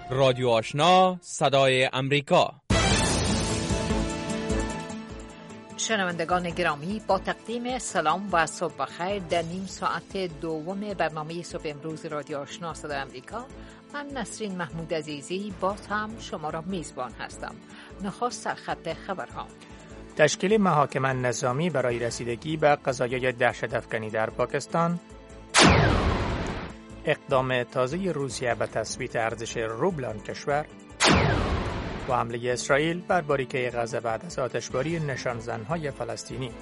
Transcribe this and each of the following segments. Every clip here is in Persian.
رادیو آشنا صدای امریکا. شنوندگان گرامی، با تقدیم سلام و صبح بخیر در نیم ساعت دوم برنامه صبح امروز رادیو آشنا صدای امریکا، من نسرین محمود عزیزی باز هم شما را میزبان هستم. نخست سرخط خبرها. تشکیل محاکم نظامی برای رسیدگی به قضایای دهشت‌افکنی در پاکستان، اقدام تازه روسیه به تثبیت ارزش روبل آن کشور و حمله اسرائیل بر باریکه غزه بعد از آتشباری نشانزن‌های فلسطینی.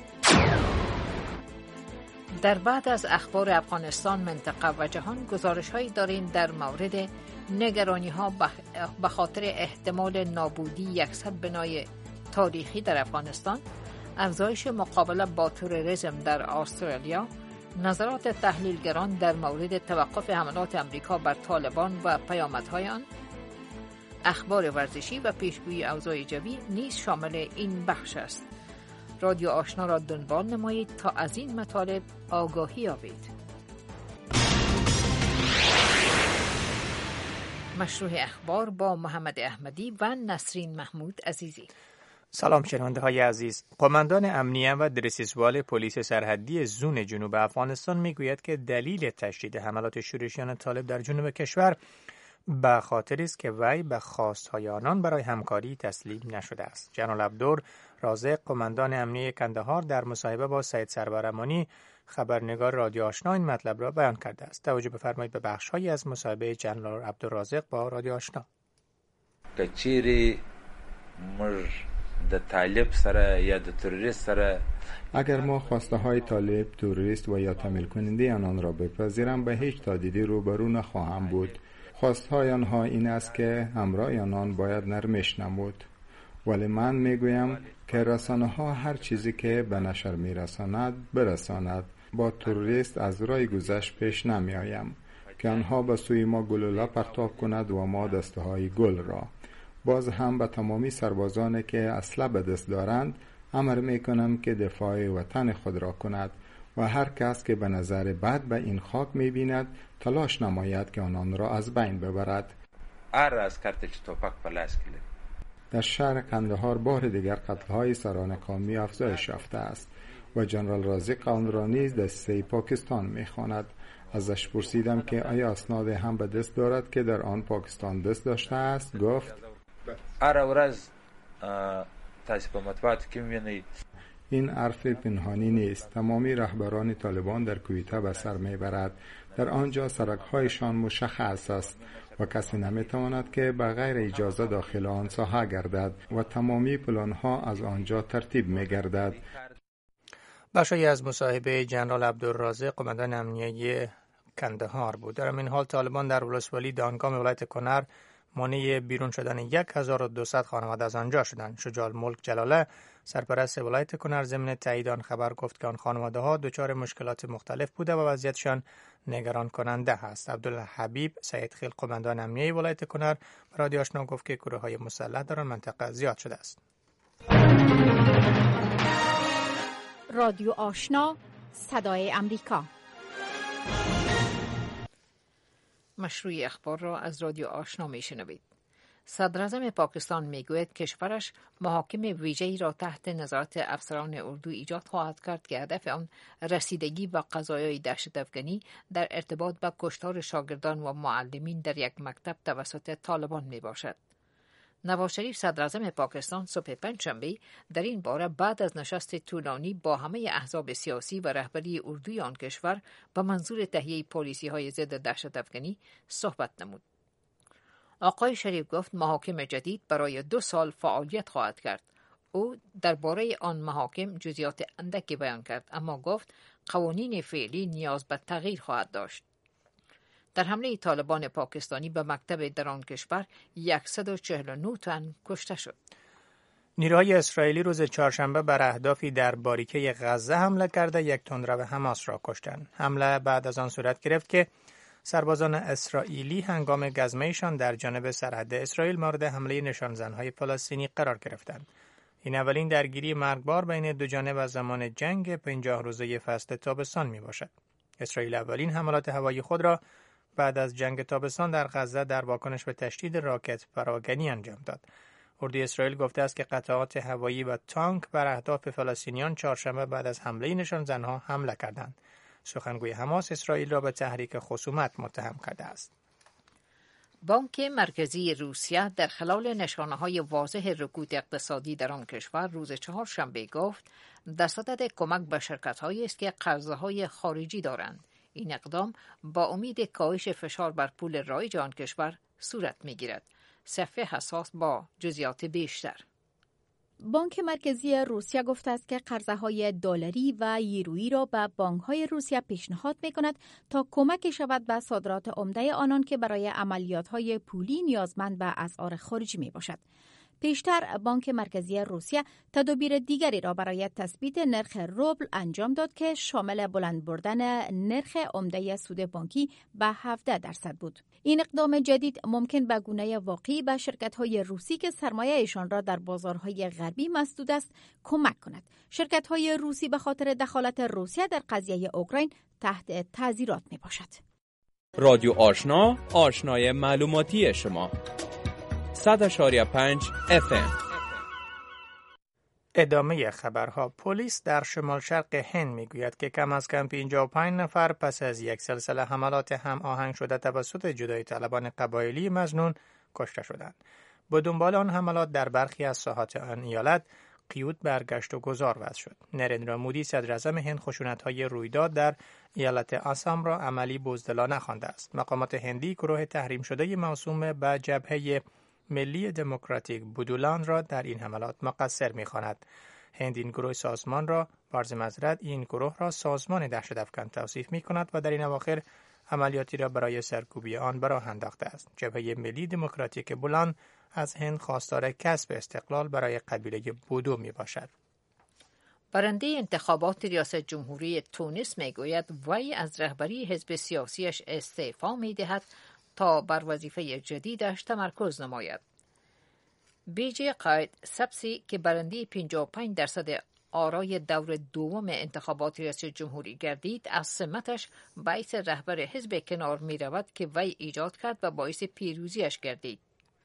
در بعد از اخبار افغانستان، منطقه و جهان گزارش‌هایی داریم در مورد نگرانی‌ها به خاطر احتمال نابودی 100 بنای تاریخی در افغانستان، افزایش مقابله با تروریسم در استرالیا، نظرات تحلیلگران در مورد توقف حملات امریکا بر طالبان و پیامدهای آن، اخبار ورزشی و پیشگویی اوضاع جوی نیز شامل این بخش است. رادیو آشنا را دنبال نمایید تا از این مطالب آگاهی یابید. مشروع اخبار با محمد احمدی و نسرین محمود عزیزی. سلام شنونده های عزیز. قماندان امنیه و درسیزوال پلیس سرحدی زون جنوب افغانستان میگوید که دلیل تشدید حملات شورشیان طالب در جنوب کشور به خاطر است که وی به خواستهای آنان برای همکاری تسلیم نشده است. جنرال عبدالرازق قماندان امنیه کندهار در مصاحبه با سید سرور امانی خبرنگار رادیو آشنا این مطلب را بیان کرده است. توجه بفرمایید به بخش‌هایی از مصاحبه جنرال عبدالرازق با رادیو آشنا. کچيري مر د طالب سره یا د تروریست سره، اگر ما خواسته های طالب، تروریست و یا تمایل کننده آنان را بپذیرم به هیچ تهدیدی روبرو نخواهم بود. خواسته های آنها این است که همراه آنان باید نرمش نمود. ولی من میگویم که رسانه ها هر چیزی که به نشر میرساند برساند. با تروریست از راه گذشت پیش نمی آیم که آنها به سوی ما گلوله پرتاب کند و ما دسته های گل را. باز هم به تمامی سربازانی که اسلحه به دست دارند امر میکنم که دفاع وطن خود را کند و هر کس که به نظر بد به این خاک میبیند تلاش نماید که آنان را از بین ببرد. در شهر کندهار بار دیگر قتل‌های سران قومی افزایش یافته است و جنرال رازق آن را نیز دسته پاکستان میخواند. ازش پرسیدم که آیا اسناد هم به دست دارد که در آن پاکستان دست داشته است. گفت این حرف پنهانی نیست. تمامی رهبران طالبان در کویته به سر میبرد. در آنجا سرک‌هایشان مشخص است و کسی نمیتواند که بغیر اجازه داخل آن ساحه گردد و تمامی پلان‌ها از آنجا ترتیب میگردد. بخشی از مصاحبه جنرال عبدالرازق قماندان امنیه کندهار بود. در این حال طالبان در ولسوالی دانگام ولایت کنر مانع بیرون شدن 1200 خانواده از آنجا شدند. شجاع الملک جلاله سرپرست ولایت کنر ضمن تایید آن خبر گفت که آن خانواده ها دچار مشکلات مختلف بوده و وضعیتشان نگران کننده است. عبدالحبیب سیدخیل قماندان امنیه ولایت کنر به رادیو آشنا گفت که گروه‌های مسلح در آن منطقه زیاد شده است. رادیو آشنا صدای امریکا. مشروع اخبار را از رادیو آشنا میشنوید. صدراعظم پاکستان میگوید کشورش محاکم ویژه‌ای را تحت نظارت افسران اردو ایجاد خواهد کرد که هدف آن رسیدگی به قضایای دهشت‌افکنی در ارتباط با کشتار شاگردان و معلمین در یک مکتب توسط طالبان می باشد. نواز شریف صدراعظم پاکستان صبح پنجشنبه در این باره بعد از نشست طولانی با همه احزاب سیاسی و رهبری اردوی آن کشور به منظور تهیه پالیسی‌های ضد دهشت‌افکنی صحبت نمود. آقای شریف گفت محاکم جدید برای 2 سال فعالیت خواهد کرد. او درباره آن محاکم جزئیات اندکی بیان کرد، اما گفت قوانین فعلی نیاز به تغییر خواهد داشت. در حمله طالبان پاکستانی به مکتب در آن کشور 149 تن کشته شد. نیروهای اسرائیلی روز چهارشنبه بر اهدافی در باریکه غزه حمله کرده 1 تندرو حماس را کشتند. حمله بعد از آن صورت گرفت که سربازان اسرائیلی هنگام گزمه‌شان در جانب سرحد اسرائیل مورد حمله نشانزن‌های فلسطینی قرار گرفتند. این اولین درگیری مرگبار بین دو جانب از زمان جنگ 50 روزه فصل تابستان میباشد. اسرائیل اولین حملات هوایی خود را بعد از جنگ تابستان در غزه در واکنش به تشدید راکت پراکنی انجام داد. اردوی اسرائیل گفته است که قطعات هوایی و تانک بر اهداف فلسطینیان چهارشنبه بعد از حمله نشان زنها حمله کردند. سخنگوی حماس اسرائیل را به تحریک خصومت متهم کرده است. بانک مرکزی روسیه در خلال نشانه‌های واضح رکود اقتصادی در آن کشور روز چهارشنبه گفت در صدد کمک به شرکت‌هایی است که قرضه‌های خارجی دارند. این اقدام با امید کاهش فشار بر پول رایج آن کشور صورت می‌گیرد. صفحه حساس با جزئیات بیشتر. بانک مرکزی روسیه گفته است که قرضه‌های دلاری و یورویی را به بانک‌های روسیه پیشنهاد می‌کند تا کمک شود به صادرات عمده آنان که برای عملیات‌های پولی نیازمند به اسعار خارجی میباشد. پیشتر بانک مرکزی روسیه تدابیر دیگری را برای تثبیت نرخ روبل انجام داد که شامل بلند بردن نرخ عمده سود بانکی به 17% بود. این اقدام جدید ممکن به گونه واقعی به شرکت‌های روسی که سرمایه‌شان را در بازارهای غربی مسدود است کمک کند. شرکت‌های روسی به خاطر دخالت روسیه در قضیه اوکراین تحت تعزیرات میباشد. رادیو آشنا، آشنای معلوماتی شما. 100.5 FM. ادامه خبرها. پلیس در شمال شرق هند میگوید که کم از کم 55 نفر پس از یک سلسله حملات هم آهنگ شده توسط جدایی طلبان قبایلی مظنون کشته شدند. به دنبال آن حملات در برخی از ساحات آن ایالت قیود برگشت و گذار وضع شد. نریندرا مودی صدر اعظم هند خشونت‌های رویداد در ایالت آسام را عملی بزدلانه خوانده است. مقامات هندی گروه تحریم شده موسوم به جبهه ملی دموکراتیک بودولان را در این حملات مقصر می‌خواند. هند این گروه این گروه را سازمان دهشت‌افکن توصیف می‌کند و در این اواخر عملیاتی را برای سرکوبی آن به راه انداخته است. جبهه ملی دموکراتیک بولان از هند خواستار کسب استقلال برای قبیله بودو میباشد. برنده انتخابات ریاست جمهوری تونس میگوید وی از رهبری حزب سیاسیش استعفا میدهد تا بر وظیفه جدیدش تمرکز نماید. بیجی قاید سبسی که برنده 55% آرای دور دوم انتخابات ریاست جمهوری گردید از سمتش باعث رهبر حزب کنار می رود که وی ایجاد کرد و باعث پیروزیش گردید.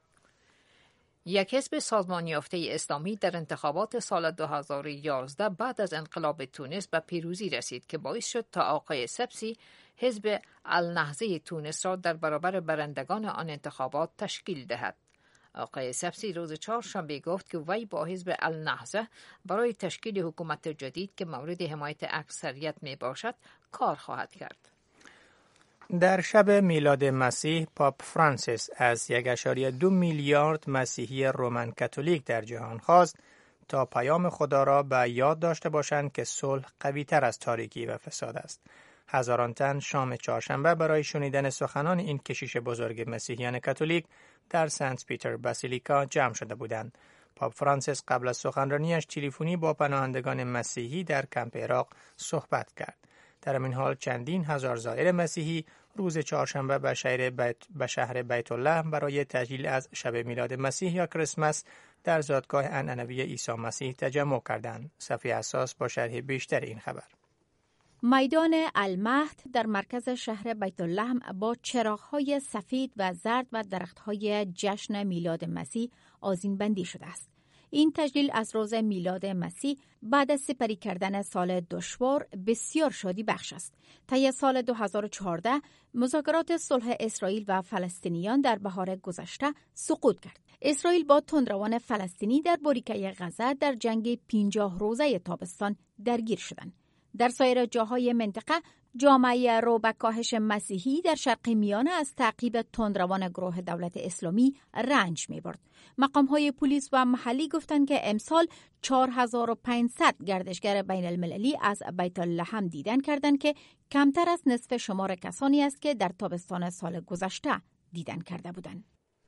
یک حزب سازمان یافته اسلامی در انتخابات سال 2011 بعد از انقلاب تونس به پیروزی رسید که باعث شد تا آقای سبسی حزب النهضه تونس را در برابر برندگان آن انتخابات تشکیل دهد. آقای سبسی روز چهارشنبه گفت که وی با حزب النهضه برای تشکیل حکومت جدید که مورد حمایت اکثریت می باشد کار خواهد کرد. در شب میلاد مسیح پاپ فرانسیس از 1.2 میلیارد مسیحی رومن کاتولیک در جهان خواست تا پیام خدا را به یاد داشته باشند که صلح قوی‌تر از تاریکی و فساد است. هزاران تن شام چهارشنبه برای شنیدن سخنان این کشیش بزرگ مسیحیان کاتولیک در سنت پیتر باسیلیکا جمع شده بودند. پاپ فرانسیس قبل از سخنرانیش تلفنی با پناهندگان مسیحی در کمپ عراق صحبت کرد. در این حال چندین هزار زائر مسیحی روز چهارشنبه به شهر بیت الله برای تجلیل از شب میلاد مسیح یا کریسمس در زادگاه عنعنوی عیسی مسیح تجمع کردند. صفحه اساس با شرح بیشتر این خبر. میدان المهد در مرکز شهر بیت الله با چراغ‌های سفید و زرد و درخت‌های جشن میلاد مسیح آذین بندی شده است. این تجلیل از روز میلاد مسیح بعد از سپری کردن سال دشوار بسیار شادی بخش است. طی سال 2014 مذاکرات صلح اسرائیل و فلسطینیان در بهار گذشته سقوط کرد. اسرائیل با تندروان فلسطینی در باریکه غزه در جنگ 50 روزه تابستان درگیر شدند. در سایر جاهای منطقه جامعه رو به کاهش مسیحی در شرق میانه از تعقیب تندروان گروه دولت اسلامی رنج می‌برد. مقام‌های پلیس و محلی گفتند که امسال 4500 گردشگر بین المللی از بیت لحم دیدن کردند که کمتر از نصف شمار کسانی است که در تابستان سال گذشته دیدن کرده بودند.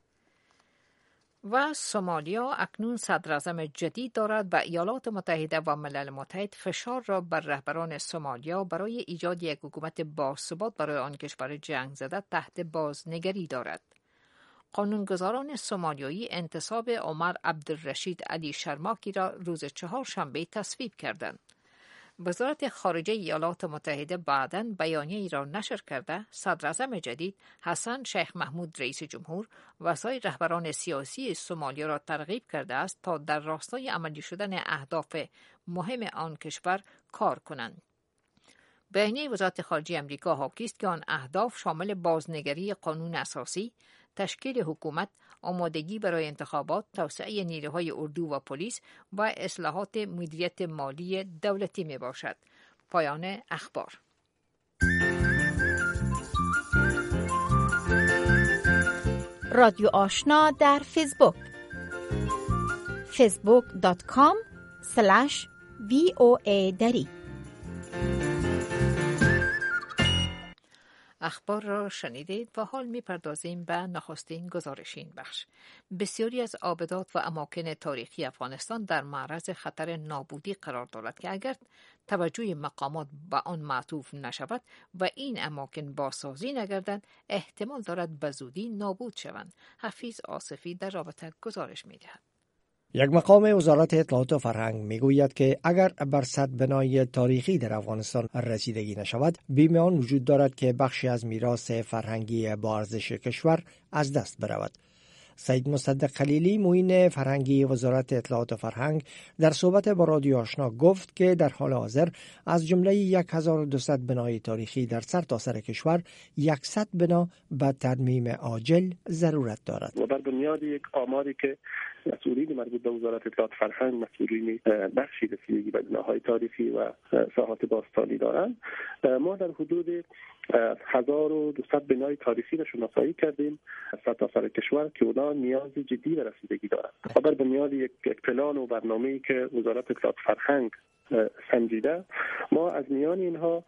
و سومالیا اکنون صدراعظم جدید دارد و ایالات متحده و ملل متحد فشار را بر رهبران سومالیا برای ایجاد یک حکومت باثبات برای آن کشور جنگ زده تحت بازنگری دارد. قانونگذاران سومالیایی انتصاب عمر عبدالرشید علی شرماکی را روز چهارشنبه تصویب کردند. وزارت خارجه ایالات متحده بعداً بیانیه‌ای را نشر کرده صدراعظم جدید حسن شیخ محمود رئیس جمهور و سایر رهبران سیاسی سومالیا را ترغیب کرده است تا در راستای عملی شدن اهداف مهم آن کشور کار کنند. بیانیه وزارت خارجه امریکا حاکی است که آن اهداف شامل بازنگری قانون اساسی، تشکیل حکومت، آمادگی برای انتخابات، توسعه نیروهای اردو و پلیس و اصلاحات مدیریت مالی دولتی می باشد. پایان اخبار. رادیو آشنا در فیسبوک facebook.com/VOA دری. اخبار را شنیدید و حال می‌پردازیم به نخستین گزارش این بخش. بسیاری از آبدات و اماکن تاریخی افغانستان در معرض خطر نابودی قرار دارد که اگر توجه مقامات به آن معطوف نشود و این اماکن بازسازی نگردند احتمال دارد به زودی نابود شوند. حفیظ آصفی در رابطه گزارش می‌دهد. یک مقام وزارت اطلاعات و فرهنگ میگوید که اگر بر صد بنای تاریخی در افغانستان رسیدگی نشود، بیم آن وجود دارد که بخشی از میراث فرهنگی با ارزش کشور از دست برود. سید مصدق خلیلی معین فرهنگی وزارت اطلاعات و فرهنگ در صحبت با رادیو آشنا گفت که در حال حاضر از جمله 1200 بنای تاریخی در سرتاسر کشور 100 بنا به ترمیم عاجل ضرورت دارد. و بر بنیاد یک آماری که مسئولین مربوط به وزارت اطلاعات فرهنگ، مسئولین بخشی رسیدگی به بناهای تاریخی و ساحات باستانی دارند، ما در حدود 1200 بنای تاریخی را شناسایی کردیم سرتاسر کشور که اونا نیاز جدی به رسیدگی دارند. و بر بنیاد یک پلان و برنامه‌ای که وزارت اطلاعات فرهنگ سنجیده، ما از میان اینها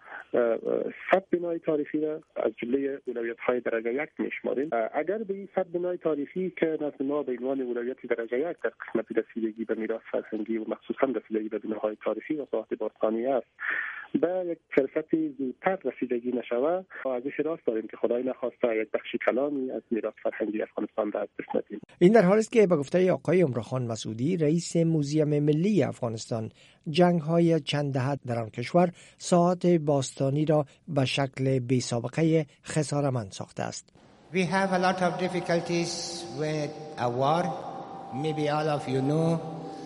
100 بنای تاریخی را از جمله اولویت‌های درجه 1 می‌شماریم. اگر به این 100 بنای تاریخی که نزد ما به عنوان اولویت درجه 1 در قسمت رسیدگی به میراث فرهنگی و مخصوصا رسیدگی به بناهای تاریخی و ساحات باستانی است، به یک فرصتی زودتر رسیدگی نشود، ازش راست داریم که خدای نخواسته یک بخشی کلامی از میراث فرهنگی افغانستان را از دست ندیم. این در حالی است که به گفته آقای عمرخان مسعودی رئیس موزیم ملی افغانستان، جنگ‌های چند دهه در آن کشور ساحات باستانی را به شکل بی‌سابقه خسارتمند ساخته است. We have a lot of difficulties with a war. Maybe all of you know.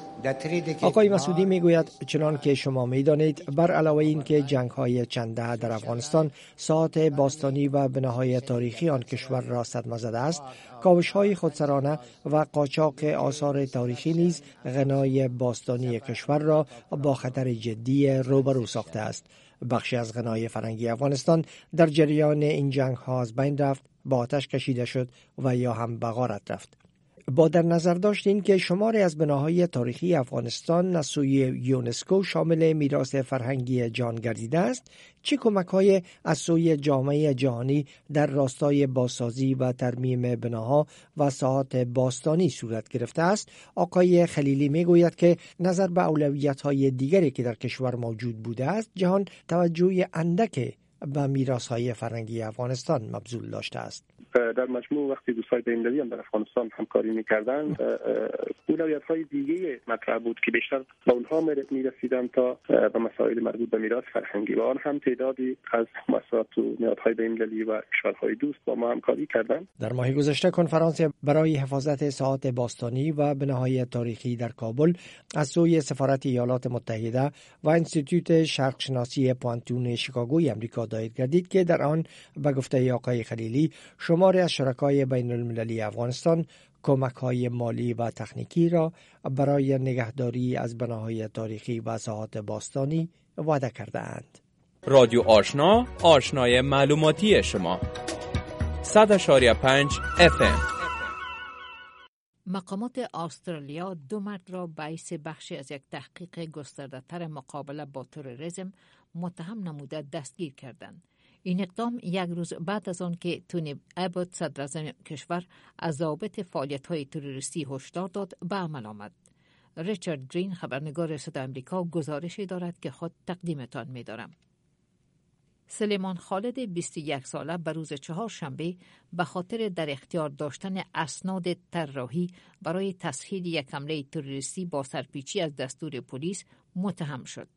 آقای مسعودی میگوید چنان که شما میدانید، بر علاوه این که جنگ‌های چند دهه در افغانستان ساحات باستانی و بناهای تاریخی آن کشور را صدمه زده است، کاوش‌های خودسرانه و قاچاق آثار تاریخی نیز غنای باستانی کشور را با خطر جدی روبرو ساخته است. بخشی از غنای فرهنگی افغانستان در جریان این جنگ‌ها از بین رفت، با آتش کشیده شد و یا هم به غارت رفت. با در نظر داشت این که شماری از بناهای تاریخی افغانستان از سوی یونسکو شامل میراث فرهنگی جهان گردیده است، چه کمک‌های از سوی جامعه جهانی در راستای بازسازی و ترمیم بناها و ساحات باستانی صورت گرفته است؟ آقای خلیلی میگوید که نظر به اولویت‌های دیگری که در کشور موجود بوده است، جهان توجه اندک به میراث‌های فرهنگی افغانستان مبذول داشته است. در مجموع وقتی دوستای بین‌المللی هم در افغانستان همکاری می‌کردند، اولویت‌های دیگه مطرح بود که بیشتر به اونها می‌رسیدند تا به مسائل مربوط به میراث فرهنگی، و آن هم تعدادی از مؤسسات و نهادهای بین‌المللی و کشورهای دوست با ما همکاری کردند. در ماه گذشته کنفرانس برای حفاظت ساحات باستانی و بناهای تاریخی در کابل از سوی سفارت ایالات متحده و انستیتوت شرقشناسی پوانتون شیکاگوی آمریکا دایر گردید که در آن به گفته آقای خلیلی شماری از شرکای بین المللی افغانستان کمک‌های مالی و تکنیکی را برای نگهداری از بناهای تاریخی و ساحات باستانی وعده کرده‌اند. رادیو آشنا، آشنای معلوماتی شما. 100.5 FM. مقامات استرالیا 2 مرد را باعث بخشی از یک تحقیق گسترده‌تر مقابله با تروریسم متهم نموده دستگیر کردند. این اقدام یک روز بعد از آن که تونی ابوت صدراعظم کشور از ضابط فعالیت‌های تروریستی هشدار داد به عمل آمد. ریچارد گرین خبرنگار صدای آمریکا گزارشی دارد که خود تقدیمتان می‌دارم. سلیمان خالد 21 ساله به روز چهارشنبه به خاطر در اختیار داشتن اسناد طراحی برای تسهیل یک حمله تروریستی با سرپیچی از دستور پلیس متهم شد.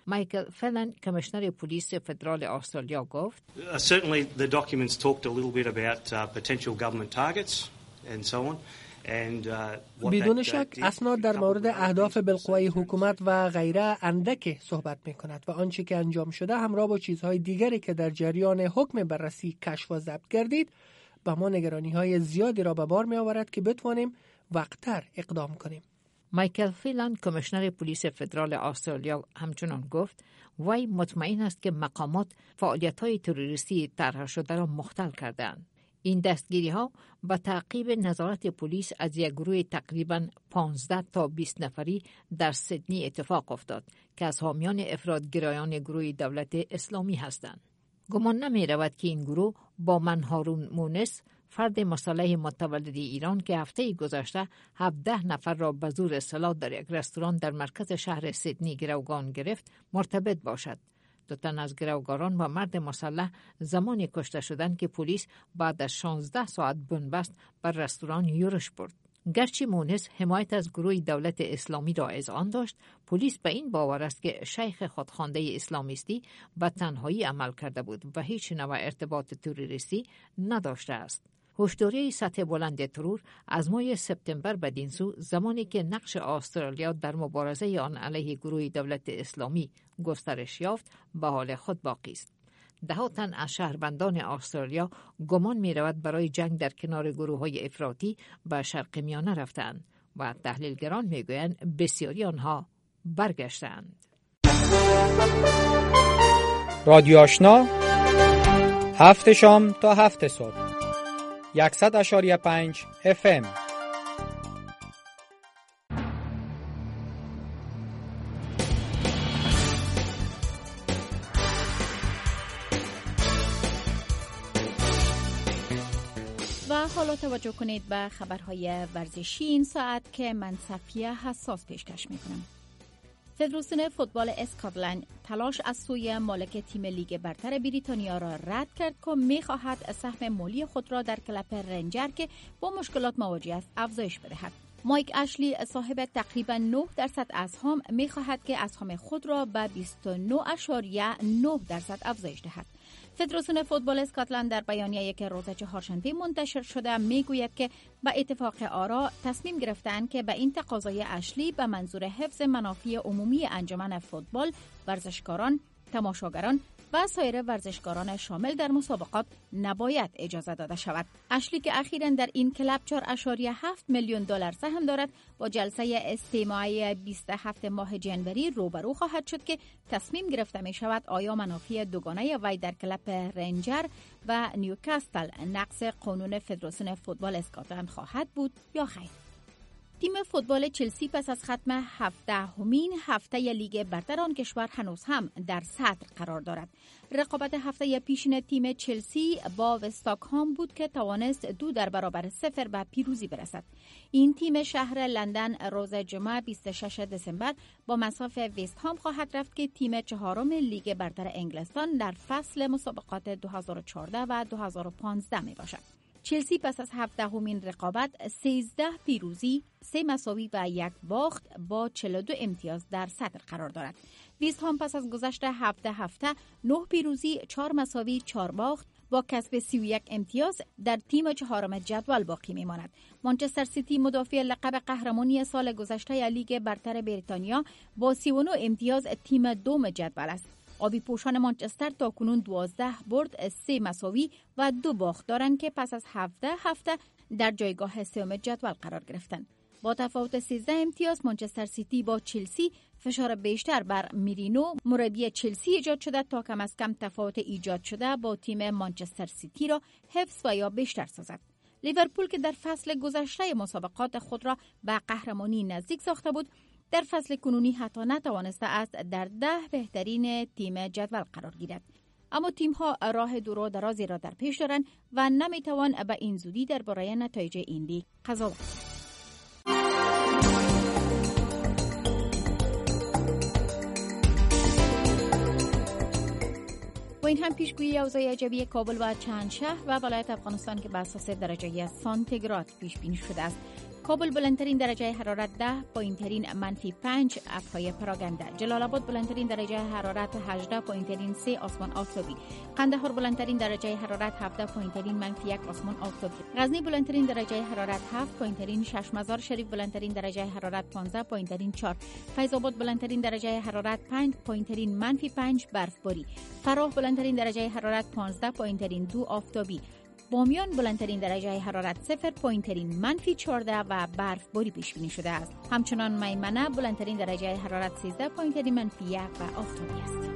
مایکل فلن کمیشنر پلیس فدرال استرالیا گفت Certainly the documents talked a little bit about potential government targets and so on. بدون شک اسناد در مورد اهداف بالقوه حکومت و غیره اندک صحبت می کند و آنچه که انجام شده همراه با چیزهای دیگری که در جریان حکم بررسی کشف و ضبط گردید با ما نگرانی های زیادی را به بار می آورد که بتوانیم وقتتر اقدام کنیم. مایکل فیلان کمیشنر پلیس فدرال استرالیا همچنان گفت وی مطمئن است که مقامات فعالیت‌های تروریستی طرح شده را مختل کردند. این دستگیری ها با تعقیب نظارت پلیس از یک گروه تقریباً 15 تا 20 نفری در سیدنی اتفاق افتاد که از حامیان افراط‌گرایان گروه دولت اسلامی هستند. گمان نمی رود که این گروه با من هارون مونس فرد مسلح متولد ایران که هفته گذشته 17 نفر را به زور سلاح در یک رستوران در مرکز شهر سیدنی گروگان گرفت مرتبط باشد. دو تن از گروگاران و مرد مسلح زمانی کشته شدند که پلیس بعد از 16 ساعت بنبست بر رستوران یورش برد. گرچه مونس حمایت از گروه دولت اسلامی را اذعان داشت، پلیس به این باور است که شیخ خودخوانده اسلامیستی به تنهایی عمل کرده بود و هیچ نوع ارتباط تروریستی نداشته است. هشداری سطح بلند ترور از ماه سپتامبر بدین سو زمانی که نقش استرالیا در مبارزه آن علیه گروه دولت اسلامی گسترش یافت به حال خود باقی است. ده تن از شهروندان استرالیا گمان می رود برای جنگ در کنار گروه های افراطی به شرق میانه رفتند و تحلیلگران می گویند بسیاری آنها برگشتند. رادیو آشنا 7 شام تا 7 صبح 100.5 FM. و حالا توجه کنید به خبرهای ورزشی این ساعت که من صفیه حساس پیشکش میکنم. فدراسیون فوتبال اسکاتلند تلاش از سوی مالک تیم لیگ برتر بریتانیا را رد کرد که می‌خواهد سهم مالی خود را در کلپ رنجر که با مشکلات مواجه است افزایش بدهد. مایک اشلی صاحب تقریبا 9% اسهام می‌خواهد که اسهام خود را به 29.9% افزایش دهد. فدراسیون فوتبال اسکاتلند در بیانیه‌ای که روز چهارشنبه منتشر شده میگوید که به اتفاق آرا تصمیم گرفتند که به این تقاضای اشلی به منظور حفظ منافع عمومی انجمن فوتبال، ورزشکاران، تماشاگران و سایر ورزشکاران شامل در مسابقات نباید اجازه داده شود. اشلی که اخیراً در این کلب 4.7 میلیون دلار سهم دارد با جلسه استماعی 27 ماه جنوری روبرو خواهد شد که تصمیم گرفته می شود آیا منافع دوگانه وی در کلب رنجر و نیوکاسل نقض قانون فدراسیون فوتبال اسکاتلند خواهد بود یا خیر. تیم فوتبال چلسی پس از ختم 17مین هفته لیگ برتر آن کشور هنوز هم در صدر قرار دارد. رقابت هفته پیشین تیم چلسی با وستاکهام بود که توانست 2-0 به پیروزی برسد. این تیم شهر لندن روز جمعه 26 دسامبر با مصاف وستهام خواهد رفت که تیم چهارم لیگ برتر انگلستان در فصل مسابقات 2014 و 2015 می باشد. چلسی پس از 17مین رقابت 13 پیروزی، 3 مساوی و 1 باخت با 42 امتیاز در صدر قرار دارد. وستهام پس از گذشت 17 هفته 9 پیروزی، 4 مساوی، 4 باخت با کسب 31 امتیاز در تیم چهارم جدول باقی میماند. منچستر سیتی مدافع لقب قهرمانی سال گذشته لیگ برتر بریتانیا با 39 امتیاز تیم دوم جدول است. آبی پوشان منچستر تا کنون 12 برد، 3 مساوی و 2 باخت دارند که پس از 17 هفته در جایگاه سوم جدول قرار گرفتند. با تفاوت 13 امتیاز منچستر سیتی با چلسی فشار بیشتر بر میرینو مربی چلسی ایجاد شده تا کم از کم تفاوت ایجاد شده با تیم منچستر سیتی را حفظ و یا بیشتر سازد. لیورپول که در فصل گذشته مسابقات خود را به قهرمانی نزدیک ساخته بود، در فصل کنونی حتی نتوانسته است در 10 بهترین تیم جدول قرار گیرد. اما تیم‌ها راه دور و درازی را در پیش دارند و نمی‌توان به این زودی درباره نتایج این لیگ قضاوت کرد. با این هم پیشگویی اوضاع جوی کابل و چند شهر و ولایت افغانستان که بر اساس درجه سانتیگراد پیش بینی شده است. کابل بلندترین درجه حرارت 10، پایینترین -5 ابرهای پراگنده. جلال آباد بلندترین درجه حرارت 18، پایینترین 3 آسمان آفتابی. قندهار بلندترین درجه حرارت 17، پایینترین -1 آسمان آفتابی. غزنی بلندترین درجه حرارت 7، پایینترین 6. مزار شریف بلندترین درجه حرارت 15، پایینترین 4. فیض آباد بلندترین درجه حرارت 5، پایینترین -5 برفباری. فراه بلندترین درجه حرارت 15، پایینترین 2 آفتابی. بامیان بلندترین درجه حرارت 0، پایینترین -14 و برفباری پیش بینی شده است. همچنان میمنه بلندترین درجه حرارت 13، پایینترین -1 و آفتابی است.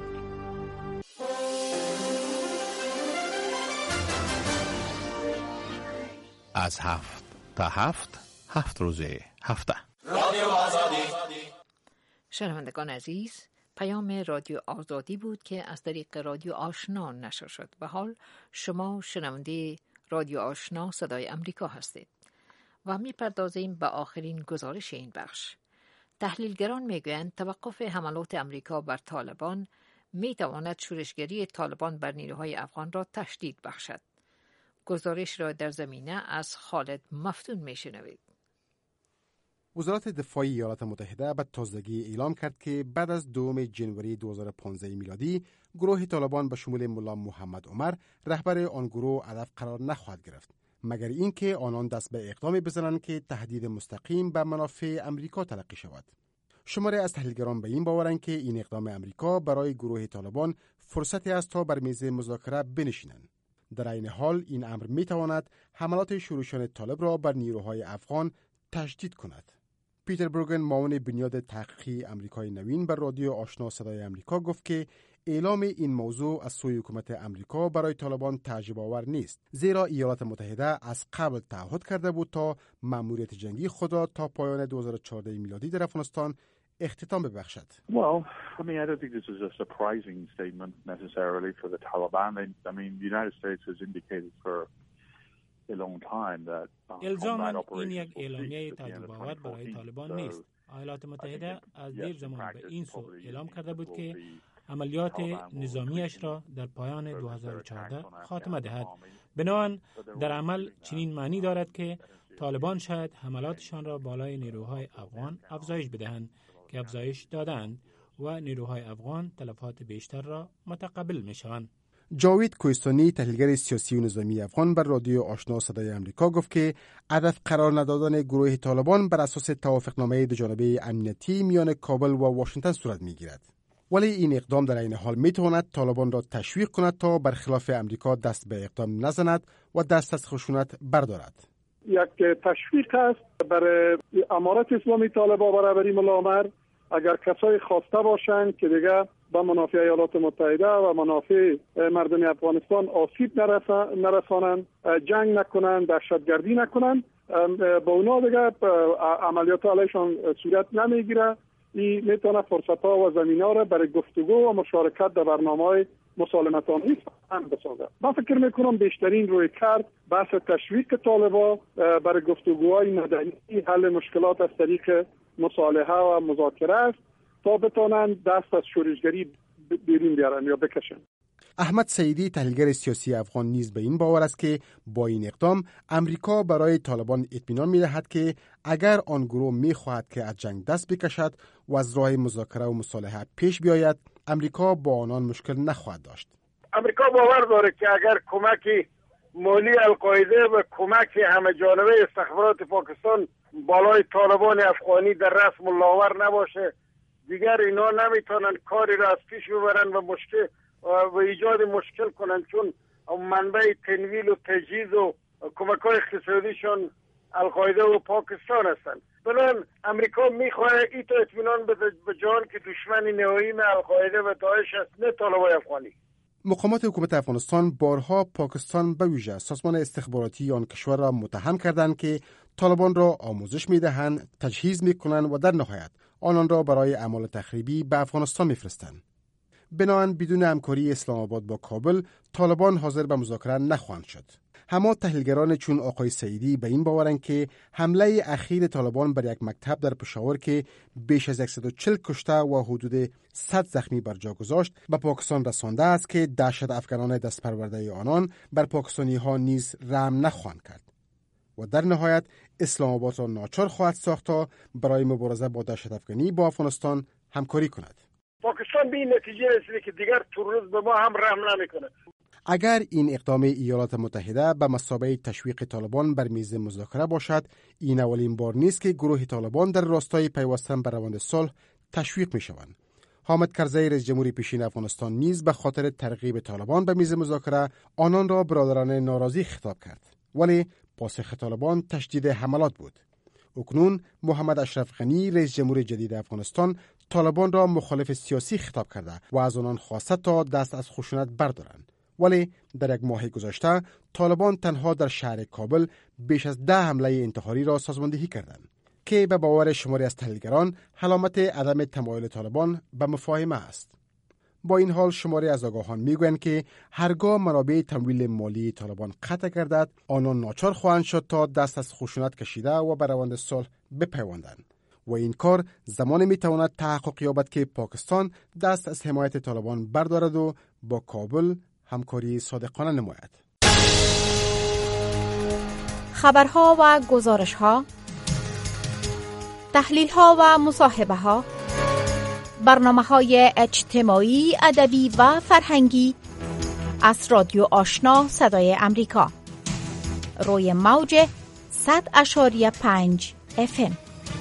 از 7 تا 7 روز هفته. رادیو آزادی. شنوندگان عزیز، پیام رادیو آزادی بود که از طریق رادیو آشنا نشر شد و حال شما شنونده رادیو آشنا صدای امریکا هستید و می‌پردازیم به آخرین گزارش این بخش. تحلیلگران میگویند توقف حملات امریکا بر طالبان میتواند شورشگری طالبان بر نیروهای افغان را تشدید بخشد. گزارش را در زمینه از خالد مفتون میشنوید. وزارت دفاع ایالات متحده به تازگی اعلام کرد که بعد از 2 جنوری 2015 میلادی گروه طالبان به شمول ملا محمد عمر رهبر آن گروه هدف قرار نخواهد گرفت مگر اینکه آنان دست به اقدامی بزنند که تهدید مستقیم به منافع امریکا تلقی شود. شماری از تحلیلگران به این باورند که این اقدام امریکا برای گروه طالبان فرصتی است تا بر میز مذاکره بنشینند. در این حال این امر میتواند حملات شورشیان طالب را بر نیروهای افغان تشدید کند. پیتر بروگن، معاون بنیاد تحقیقی امریکای نوین، بر رادیو آشنا صدای امریکا گفت که اعلام این موضوع از سوی حکومت امریکا برای طالبان تعجب‌آور نیست، زیرا ایالات متحده از قبل تعهد کرده بود تا مأموریت جنگی خود را تا پایان 2014 میلادی در افغانستان اختتام ببخشد. Well, I mean, I don't think this is a surprising statement necessarily for the Taliban. I mean, the United States has indicated for a long time that الزاماً این یک اعلامیه تعجب‌آور برای طالبان نیست. ایالات متحده از دیر زمان به این سو اعلام کرده بود که عملیات نظامیش را در پایان 2014 خاتمه دهد. بنابراین در عمل چنین معنی دارد که طالبان شاید حملاتشان را بالای نیروهای افغان افزایش بدهند که افزایش دادند و نیروهای افغان تلفات بیشتر را متقبل میشوند. جاوید کوهستانی، تحلیلگر سیاسی و نظامی افغان، بر رادیو آشنا صدای امریکا گفت که هدف قرار ندادن گروه طالبان بر اساس توافقنامه دوجانبه امنیتی میان کابل و واشنگتن صورت میگیرد. ولی این اقدام در این حال میتواند طالبان را تشویق کند تا برخلاف امریکا دست به اقدام نزند و دست از خشونت بردارد. یک تشویق است برای امارت اسلامی طالبان و رهبری ملا عمر، اگر کسای خواسته باشند که دیگه به منافع ایالات متحده و منافع مردم افغانستان آسیب نرسانند، جنگ نکنند، دهشتگردی نکنند، با اونا دیگه عملیات علیشان صورت نمیگیره. این میتونه فرصت ها و زمین ها را برای گفتگو و مشارکت در برنامه‌های مسالمت‌آمیز هم بسازه. من فکر میکنم بیشترین روی کرد بحث تشویق طالبان برای گفتگوهای مدنی، حل مشکلات از طریق مصالحه و مذاکره است تا بتونن دست از شورشگری بیرون بیارن یا بکشن. احمد سعیدی، تحلیلگر سیاسی افغان، نیز به این باور است که با این اقدام امریکا برای طالبان اطمینان می‌دهد که اگر آن گروه می‌خواهد که از جنگ دست بکشد و از راه مذاکره و مصالحه پیش بیاید، امریکا با آنان مشکل نخواهد داشت. امریکا باور داره که اگر کمک مالی القاعده و کمک همه جانبه استخبارات پاکستان بالای طالبان افغانی در رسم ملاور نباشه، دیگر اینا نمیتونن کاری را از پیش ببرن و مشکل و ایجاد مشکل کنن، چون منبع تنویل و تجهیز و کمک‌های اقتصادیشون القاعده و پاکستان هستند. بنابراین امریکا میخواه ایتو اطمینان بده به جان که دشمن نهایی القاعده و داعش است، نه طالبان افغانی. مقامات حکومت افغانستان بارها پاکستان به ویژه سازمان استخباراتی آن کشور را متهم کردند که طالبان را آموزش میدهند، تجهیز میکنند و در نهایت آنان را برای اعمال تخریبی به افغانستان میفرستند. بنابراین بدون همکاری اسلام آباد با کابل، طالبان حاضر به مذاکره نخواهند شد. همه تحلیلگران چون آقای سعیدی به این باورند که حمله اخیر طالبان بر یک مکتب در پشاور که بیش از 140 کشته و حدود 100 زخمی بر جا گذاشت به پاکستان رسانده است که دهشت افغانان دست پرورده آنان بر پاکستانی ها نیز رحم نخواهند کرد و در نهایت اسلام آباد را ناچار خواهد ساخت تا برای مبارزه با دهشت افغانی با افغانستان همکاری کند. پاکستان به این نتیجه رسیده که دیگر تروریسم به ما هم رحم نمیکنه. اگر این اقدام ایالات متحده به مثابه تشویق طالبان بر میز مذاکره باشد، این اولین بار نیست که گروه طالبان در راستای پیوستن به روند صلح تشویق می شوند. حامد کرزی رئیس جمهوری پیشین افغانستان نیز به خاطر ترغیب طالبان به میز مذاکره آنان را برادرانه ناراضی خطاب کرد، ولی پاسخ طالبان تشدید حملات بود. اکنون محمد اشرف غنی رئیس جمهور جدید افغانستان طالبان را مخالف سیاسی خطاب کرده و از آنان خواسته تا دست از خشونت بردارند. ولی در یک ماه گذشته طالبان تنها در شهر کابل بیش از 10 حمله انتحاری را سازماندهی کردند که به باور شماری از تحلیلگران علامت عدم تمایل طالبان به مفاهمه است. با این حال شماری از آگاهان میگویند که هرگاه منابع تمویل مالی طالبان قطع گردد، آنان ناچار خواهند شد تا دست از خشونت کشیده و به روند صلح بپیوندند و این کار زمان میتواند تحقق یابد که پاکستان دست از حمایت طالبان بردارد و با کابل همکاری صادقانه نماید. خبرها و گزارشها، تحلیلها و مصاحبه‌ها، برنامه‌های اجتماعی، ادبی و فرهنگی از رادیو آشنا صدای امریکا روی موج 100.5 FM.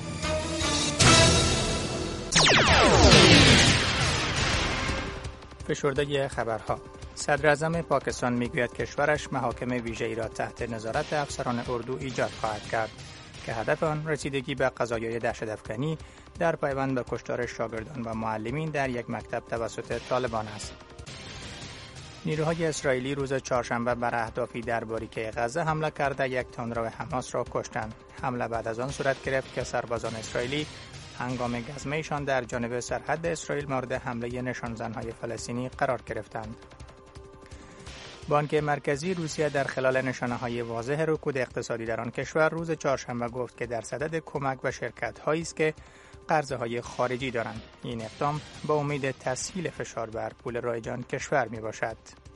فشرده خبرها. صدراعظم پاکستان میگوید کشورش محاکم ویژه‌ای را تحت نظارت افسران اردو ایجاد خواهد کرد که هدف آن رسیدگی به قضایای دهشت افغانی در پیوند به کشتار شاگردان و معلمین در یک مکتب توسط طالبان است. نیروهای اسرائیلی روز چهارشنبه بر اهدافی در باریکه غزه حمله کرده یک تندرو حماس را کشتند. حمله بعد از آن صورت گرفت که سربازان اسرائیلی هنگام گزمه‌شان در جانب سرحد اسرائیل مورد حمله نشانزن‌های فلسطینی قرار گرفتند. بانک مرکزی روسیه در خلال نشانه‌های واضح رکود اقتصادی در آن کشور روز چهارشنبه گفت که در صدد کمک به شرکت‌هایی است که قرضه‌های خارجی دارند. این اقدام با امید تسهیل فشار بر پول رایجان کشور میباشد.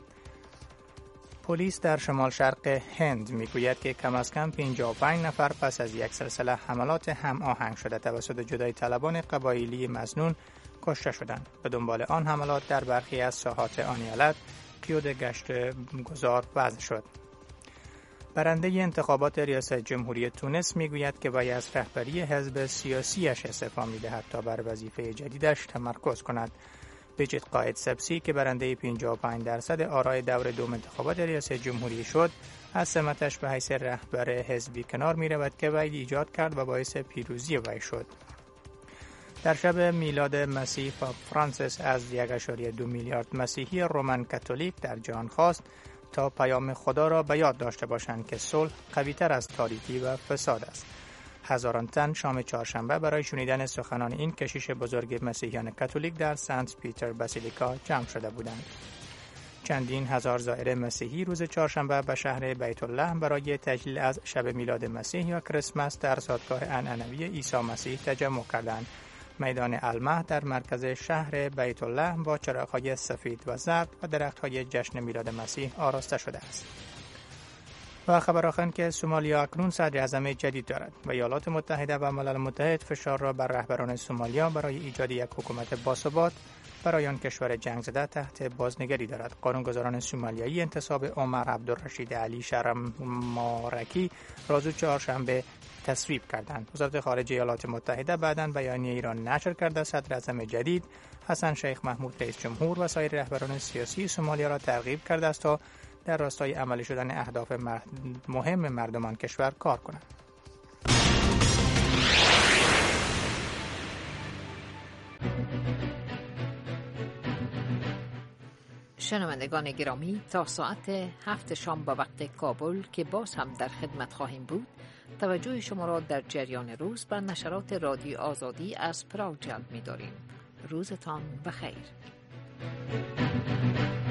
پلیس در شمال شرق هند میگوید که کم از کم 55 نفر پس از یک سلسله حملات هم آهنگ شده توسط جدای طلبان قبایلی مظنون کشته شدند. به دنبال آن حملات در برخی از ساحات آن ایالت قیود گشت گذار وضع شد. برنده انتخابات ریاست جمهوری تونس میگوید که باید از رهبری حزب سیاسیش استعفا میدهد تا بر وظیفه جدیدش تمرکز کند. بجید قائد سبسی که برنده 55% آرای دور دوم انتخابات ریاست جمهوری شد، از سمتش به حیث رهبر حزبی کنار می رود که وی ایجاد کرد و باعث پیروزی وی شد. در شب میلاد مسیح پاپ فرانسیس از 1.2 میلیارد مسیحی رومن کاتولیک در جهان خواست تا پیام خدا را به یاد داشته باشند که صلح قوی‌تر از تاریکی و فساد است. هزاران تن شام چهارشنبه برای شنیدن سخنان این کشیش بزرگ مسیحیان کاتولیک در سنت پیتر باسیلیکا جمع شده بودند. چندین هزار زائر مسیحی روز چهارشنبه به شهر بیت الله برای تجلیل از شب میلاد مسیح یا کریسمس در زادگاه عنعنوی عیسی مسیح تجمع کردند. میدان المهد در مرکز شهر بیت الله با چراغ‌های سفید و زرد و درخت‌های جشن میلاد مسیح آراسته شده است. و خبر آخر که سومالیا اکنون صدر اعظم جدید دارد و ایالات متحده و ملل متحد فشار را بر رهبران سومالیا برای ایجاد یک حکومت باثبات برای آن کشور جنگ زده تحت بازنگری دارد. قانونگذاران سومالیایی انتصاب عمر عبدالرشید علی شرمارکی روز چهارشنبه تصویب کردند. وزارت خارجه ایالات متحده بعداً بیانیه‌ای را نشر کرده صدر اعظم جدید حسن شیخ محمود رئیس جمهور و سایر رهبران سیاسی سومالیا را ترغیب کرده است تا در راستای عملی شدن اهداف مهم مردمان کشور کار کنند. شنوندگان گرامی، تا ساعت 7 شام با وقت کابل که باز هم در خدمت خواهیم بود، توجه شما را در جریان روز بر نشرات رادیو آزادی از پراگ جلب می داریم. روزتان بخیر.